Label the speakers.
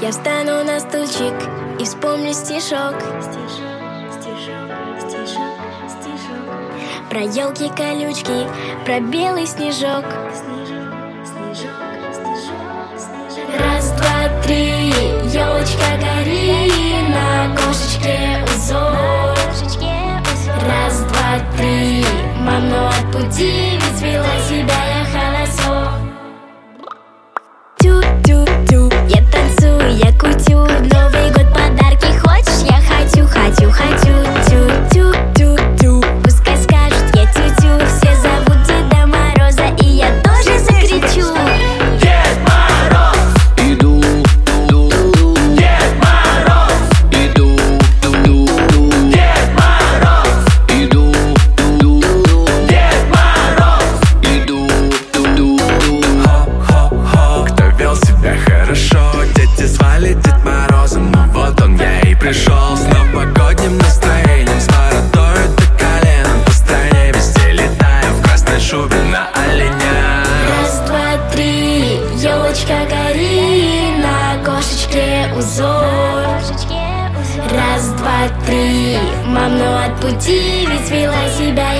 Speaker 1: Я встану на стульчик и вспомню стишок. Про елки, колючки, про белый снежок. Раз, два, три, елочка, гори, на кошечке узор. Раз, два, три, маму отпусти, ведь вела себя я хорошо. Тю-тю-тю, я танцую, я кутю. Новый год подарки хочешь? Я хочу, хочу, хочу. Тю-тю-тю-тю, пускай скажут я тю-тю. Все зовут Деда Мороза, и я тоже закричу.
Speaker 2: Дед Мороз, иду, Дед Мороз, иду, Дед Мороз, иду, Дед Мороз, иду. Хо-хо-хо, кто вел себя хорошо, дети звали Дед Морозом, ну вот он я и пришел с новогодним настроением, с бородой до колен, по стране везде летаю в красной шубе на оленя.
Speaker 1: Раз, два, три, елочка, гори, на кошечке узор. Раз, два, три, маму отпусти, ведь вела себя я